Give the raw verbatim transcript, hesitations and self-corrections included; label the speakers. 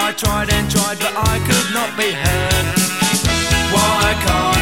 Speaker 1: I tried and tried, but I could not be heard. Why can't